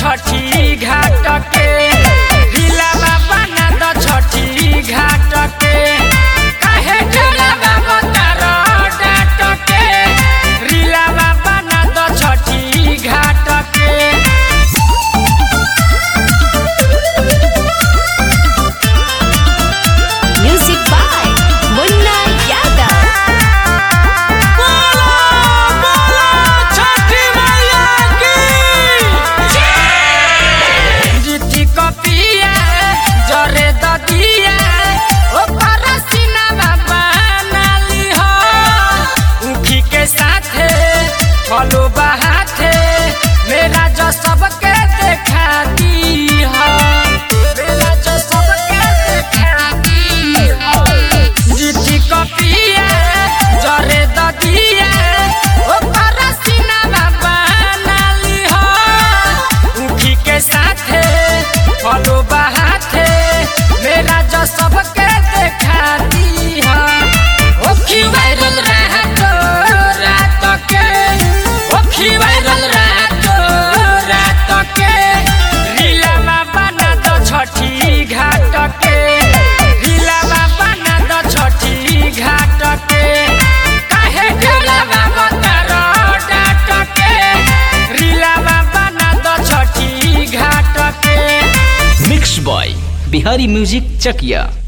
छठी घाट के रीला बाबा ना द छठी घाट के काहे ढेला बाबा तारा डाट के रीला बाबा ना द छठी घाट के Music by Munna Yadav. फलो बहाते मेरा जो सबके देखाती हो मेरा जो सबके देखाती हो जीती कपिया जरे ददिया ओ परसिना बाबा नाली हो उठी के साथे फलो बहाते मेरा जो सबके देखाती हो ओखी वायरल रहत रात के वायरल रात के रीला बाबा ना द छठी घाट के रीला बाबा ना द छठी घाट के काहे ढेला बाबा तारा डाट के रीला बाबा ना द छठी घाट के मिक्स बॉय बिहारी म्यूजिक चकिया।